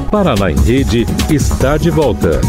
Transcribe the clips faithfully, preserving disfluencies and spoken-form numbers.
Paraná em Rede está de volta.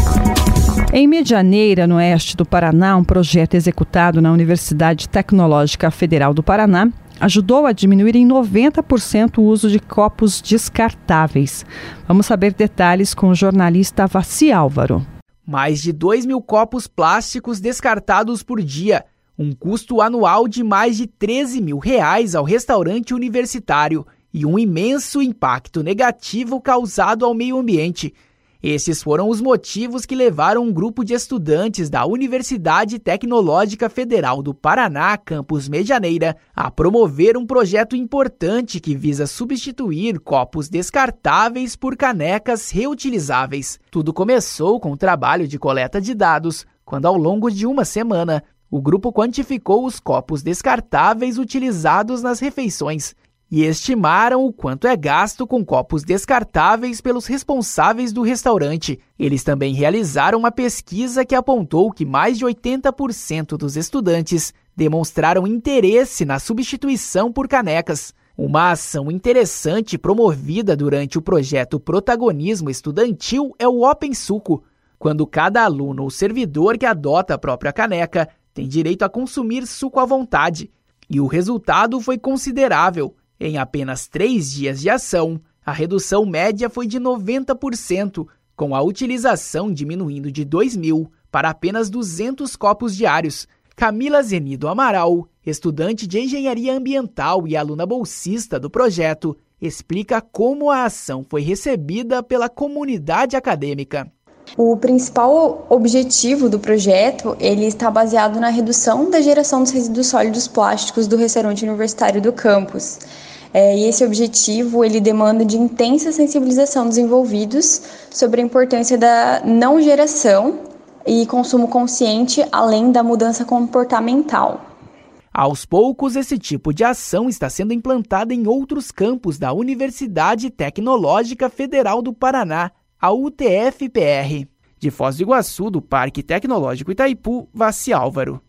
Em Medianeira, no oeste do Paraná, um projeto executado na Universidade Tecnológica Federal do Paraná ajudou a diminuir em noventa por cento o uso de copos descartáveis. Vamos saber detalhes com o jornalista Vassi Álvaro. Mais de dois mil copos plásticos descartados por dia, um custo anual de mais de treze mil reais ao restaurante universitário e um imenso impacto negativo causado ao meio ambiente. Esses foram os motivos que levaram um grupo de estudantes da Universidade Tecnológica Federal do Paraná, campus Medianeira, a promover um projeto importante que visa substituir copos descartáveis por canecas reutilizáveis. Tudo começou com o trabalho de coleta de dados, quando ao longo de uma semana, o grupo quantificou os copos descartáveis utilizados nas refeições e estimaram o quanto é gasto com copos descartáveis pelos responsáveis do restaurante. Eles também realizaram uma pesquisa que apontou que mais de oitenta por cento dos estudantes demonstraram interesse na substituição por canecas. Uma ação interessante promovida durante o projeto Protagonismo Estudantil é o Open Suco, quando cada aluno ou servidor que adota a própria caneca tem direito a consumir suco à vontade. E o resultado foi considerável. Em apenas três dias de ação, a redução média foi de noventa por cento, com a utilização diminuindo de dois mil para apenas duzentos copos diários. Camila Zenido Amaral, estudante de Engenharia Ambiental e aluna bolsista do projeto, explica como a ação foi recebida pela comunidade acadêmica. O principal objetivo do projeto ele está baseado na redução da geração dos resíduos sólidos plásticos do restaurante universitário do campus. É, e esse objetivo ele demanda de intensa sensibilização dos envolvidos sobre a importância da não geração e consumo consciente, além da mudança comportamental. Aos poucos, esse tipo de ação está sendo implantada em outros campos da Universidade Tecnológica Federal do Paraná, a U T F P R. De Foz do Iguaçu, do Parque Tecnológico Itaipu, Vassi Álvaro.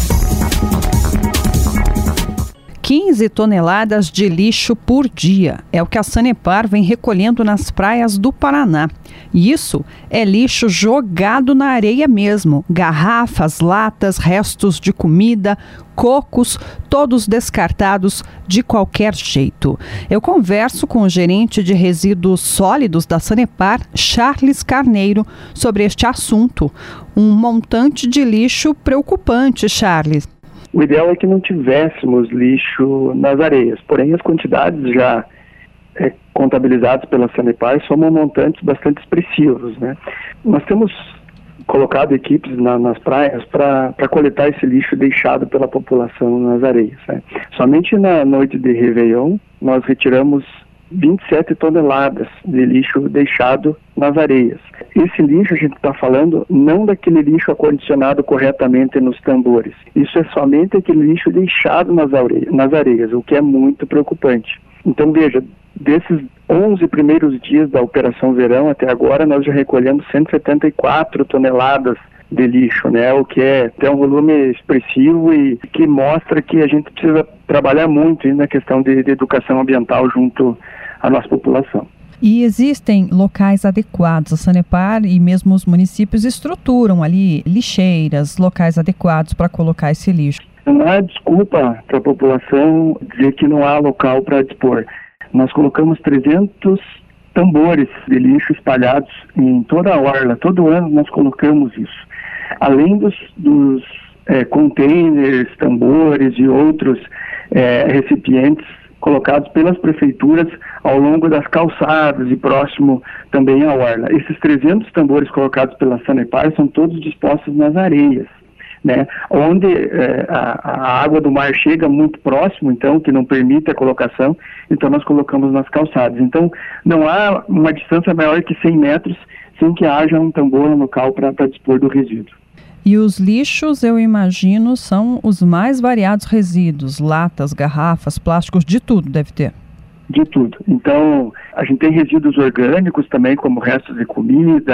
quinze toneladas de lixo por dia é o que a Sanepar vem recolhendo nas praias do Paraná. E isso é lixo jogado na areia mesmo. Garrafas, latas, restos de comida, cocos, todos descartados de qualquer jeito. Eu converso com o gerente de resíduos sólidos da Sanepar, Charles Carneiro, sobre este assunto. Um montante de lixo preocupante, Charles. O ideal é que não tivéssemos lixo nas areias, porém as quantidades já é, contabilizadas pela Sanepar somam montantes bastante expressivos, né? Nós temos colocado equipes na, nas praias para coletar esse lixo deixado pela população nas areias, né? Somente na noite de Réveillon nós retiramos vinte e sete toneladas de lixo deixado nas areias. Esse lixo a gente está falando não daquele lixo acondicionado corretamente nos tambores. Isso é somente aquele lixo deixado nas areias, nas areias, o que é muito preocupante. Então veja, desses onze primeiros dias da Operação Verão até agora, nós já recolhemos cento e setenta e quatro toneladas de lixo, né? O que é até um volume expressivo e que mostra que a gente precisa trabalhar muito na questão de, de educação ambiental junto à nossa população. E existem locais adequados. A Sanepar e mesmo os municípios estruturam ali lixeiras, locais adequados para colocar esse lixo. Não há desculpa para a população dizer que não há local para dispor. Nós colocamos trezentos tambores de lixo espalhados em toda a orla. Todo ano nós colocamos isso. Além dos, dos é, containers, tambores e outros é, recipientes colocados pelas prefeituras ao longo das calçadas e próximo também à orla. Esses trezentos tambores colocados pela Sanepar são todos dispostos nas areias, né? Onde é, a, a água do mar chega muito próximo, então, que não permite a colocação, então nós colocamos nas calçadas. Então, não há uma distância maior que cem metros sem que haja um tambor no local para dispor do resíduo. E os lixos, eu imagino, são os mais variados resíduos, latas, garrafas, plásticos, de tudo deve ter. De tudo. Então, a gente tem resíduos orgânicos também, como restos de comida,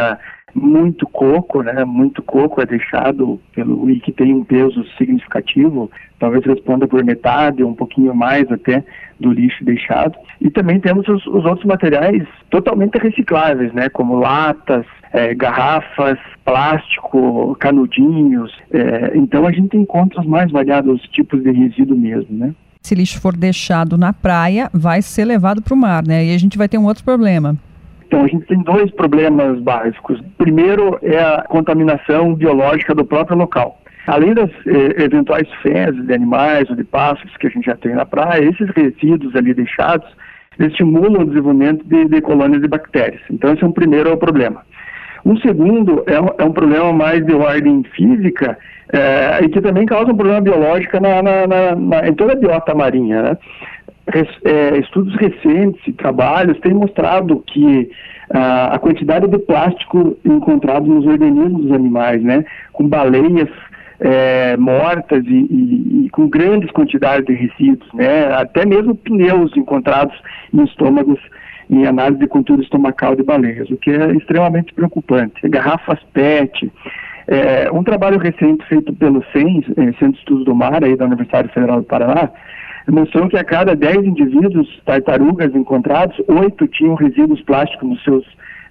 muito coco, né? Muito coco é deixado pelo, e que tem um peso significativo, talvez responda por metade, um pouquinho mais até, do lixo deixado. E também temos os, os outros materiais totalmente recicláveis, né? Como latas, é, garrafas, plástico, canudinhos. É, então a gente encontra os mais variados tipos de resíduo mesmo, né? Se lixo for deixado na praia, vai ser levado para o mar, né? E a gente vai ter um outro problema. Então, a gente tem dois problemas básicos. Primeiro é a contaminação biológica do próprio local. Além das eh, eventuais fezes de animais ou de pássaros que a gente já tem na praia, esses resíduos ali deixados estimulam o desenvolvimento de, de colônias de bactérias. Então, esse é um primeiro problema. Um segundo é um, é um problema mais de ordem física eh, e que também causa um problema biológico na, na, na, na, em toda a biota marinha, né? É, estudos recentes e trabalhos têm mostrado que ah, a quantidade de plástico encontrado nos organismos dos animais, né, com baleias é, mortas e, e, e com grandes quantidades de resíduos, né, até mesmo pneus encontrados em estômagos em análise de conteúdo estomacal de baleias, o que é extremamente preocupante. Garrafas P E T. É, um trabalho recente feito pelo C E N S, Centro de Estudos do Mar, aí da Universidade Federal do Paraná, mostrou que a cada dez indivíduos tartarugas encontrados, oito tinham resíduos plásticos nos seus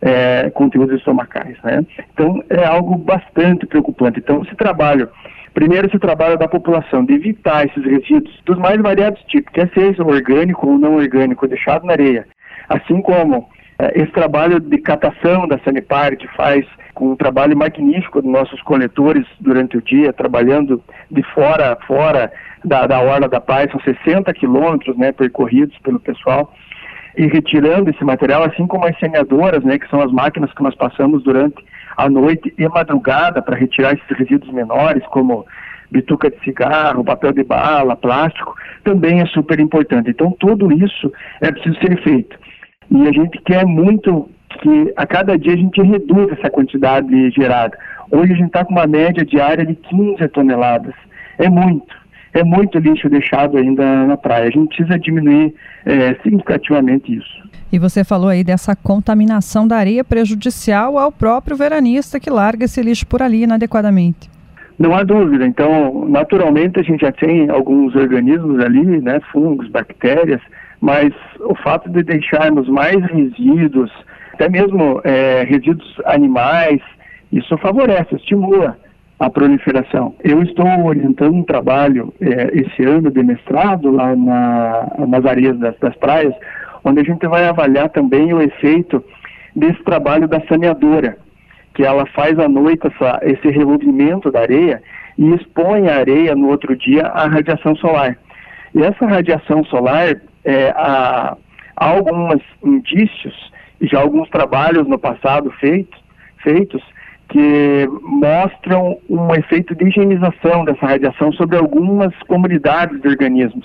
é, conteúdos estomacais, né? Então, é algo bastante preocupante. Então, esse trabalho, primeiro esse trabalho da população, de evitar esses resíduos dos mais variados tipos, quer seja orgânico ou não orgânico, deixado na areia, assim como é, esse trabalho de catação da Sanepar, que faz com um trabalho magnífico dos nossos coletores durante o dia, trabalhando de fora a fora, Da, da Orla da Paz, são sessenta quilômetros, né, percorridos pelo pessoal, e retirando esse material, assim como as saneadoras, né, que são as máquinas que nós passamos durante a noite e madrugada para retirar esses resíduos menores, como bituca de cigarro, papel de bala, plástico, também é super importante. Então, tudo isso é preciso ser feito. E a gente quer muito que a cada dia a gente reduza essa quantidade gerada. Hoje a gente está com uma média diária de quinze toneladas. É muito. É muito lixo deixado ainda na praia. A gente precisa diminuir é, significativamente isso. E você falou aí dessa contaminação da areia prejudicial ao próprio veranista que larga esse lixo por ali inadequadamente. Não há dúvida. Então, naturalmente, a gente já tem alguns organismos ali, né, fungos, bactérias, mas o fato de deixarmos mais resíduos, até mesmo é, resíduos animais, isso favorece, estimula a proliferação. Eu estou orientando um trabalho é, esse ano de mestrado lá na, nas areias das, das praias, onde a gente vai avaliar também o efeito desse trabalho da saneadora, que ela faz à noite essa, esse revolvimento da areia e expõe a areia no outro dia à radiação solar. E essa radiação solar, é, há, há alguns indícios, e já alguns trabalhos no passado feitos, feitos que mostram um efeito de higienização dessa radiação sobre algumas comunidades de organismos.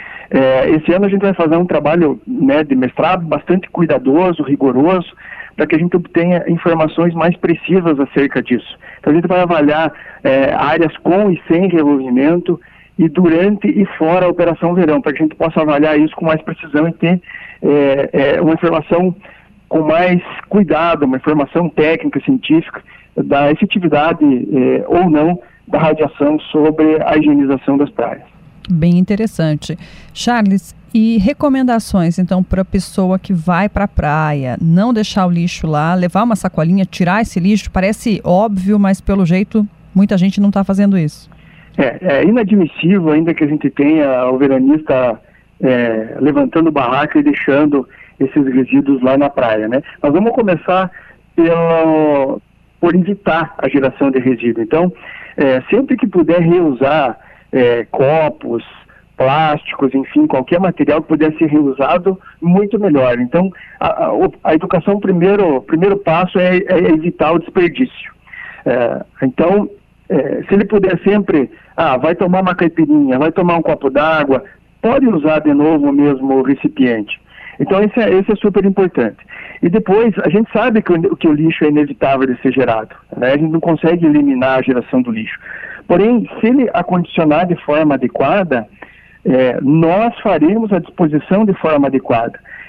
É, esse ano a gente vai fazer um trabalho, né, de mestrado bastante cuidadoso, rigoroso, para que a gente obtenha informações mais precisas acerca disso. Então a gente vai avaliar é, áreas com e sem revolvimento e durante e fora a Operação Verão, para que a gente possa avaliar isso com mais precisão e ter é, é, uma informação com mais cuidado, uma informação técnica, científica, da efetividade eh, ou não da radiação sobre a higienização das praias. Bem interessante. Charles, e recomendações, então, para a pessoa que vai para a praia, não deixar o lixo lá, levar uma sacolinha, tirar esse lixo? Parece óbvio, mas pelo jeito muita gente não está fazendo isso. É, é inadmissível ainda que a gente tenha o veranista é, levantando barraca e deixando esses resíduos lá na praia, né? Nós vamos começar pelo... por evitar a geração de resíduo. Então, é, sempre que puder reusar é, copos, plásticos, enfim, qualquer material que puder ser reusado, muito melhor. Então, a, a, a educação, o primeiro, primeiro passo é, é evitar o desperdício. É, então, é, se ele puder sempre, ah, vai tomar uma caipirinha, vai tomar um copo d'água, pode usar de novo o mesmo recipiente. Então, esse é, esse é super importante. E depois, a gente sabe que o, que o lixo é inevitável de ser gerado, né? A gente não consegue eliminar a geração do lixo. Porém, se ele acondicionar de forma adequada, é, nós faremos a disposição de forma adequada.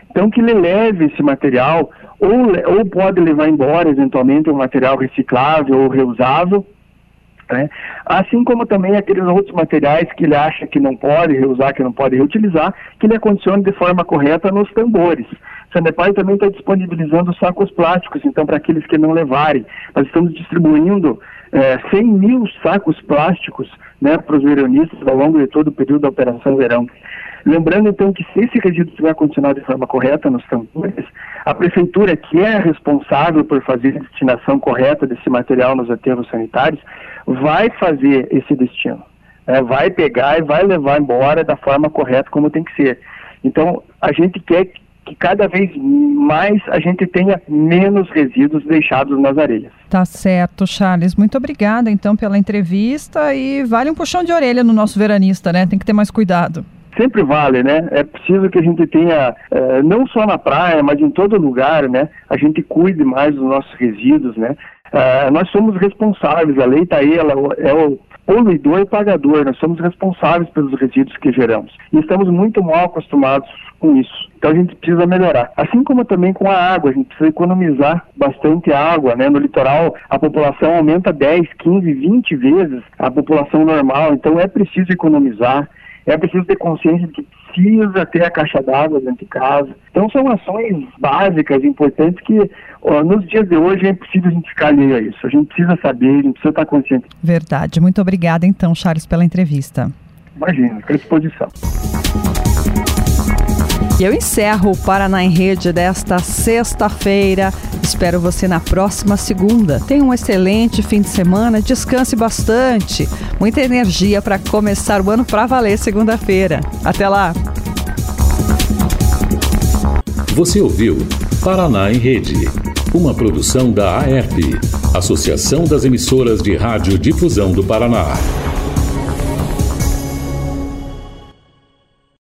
Então que ele leve esse material, ou, ou pode levar embora eventualmente um material reciclável ou reusável, né? Assim como também aqueles outros materiais que ele acha que não pode reusar, que não pode reutilizar, que ele acondicione de forma correta nos tambores. O Sanepar também está disponibilizando sacos plásticos, então para aqueles que não levarem. Nós estamos distribuindo é, cem mil sacos plásticos, né, para os veronistas ao longo de todo o período da Operação Verão. Lembrando então que se esse resíduo estiver condicionado de forma correta nos tambores, a prefeitura, que é responsável por fazer a destinação correta desse material nos aterros sanitários, vai fazer esse destino. É, vai pegar e vai levar embora da forma correta como tem que ser. Então, a gente quer que cada vez mais a gente tenha menos resíduos deixados nas areias. Tá certo, Charles. Muito obrigada, então, pela entrevista, e vale um puxão de orelha no nosso veranista, né? Tem que ter mais cuidado. Sempre vale, né? É preciso que a gente tenha, eh, não só na praia, mas em todo lugar, né? A gente cuide mais dos nossos resíduos, né? Uh, nós somos responsáveis, a lei está aí, ela é o poluidor e pagador, nós somos responsáveis pelos resíduos que geramos. E estamos muito mal acostumados com isso. Então a gente precisa melhorar. Assim como também com a água, a gente precisa economizar bastante água, né? No litoral a população aumenta dez, quinze, vinte vezes a população normal, então é preciso economizar. É preciso ter consciência de que precisa ter a caixa d'água dentro de casa. Então são ações básicas, importantes, que ó, nos dias de hoje é impossível a gente ficar alheio a isso. A gente precisa saber, a gente precisa estar consciente. Verdade. Muito obrigada então, Charles, pela entrevista. Imagina, fica à disposição. E eu encerro o Paraná em Rede desta sexta-feira. Espero você na próxima segunda. Tenha um excelente fim de semana, descanse bastante. Muita energia para começar o ano para valer segunda-feira. Até lá! Você ouviu Paraná em Rede, uma produção da A E R P, Associação das Emissoras de Rádio Difusão do Paraná.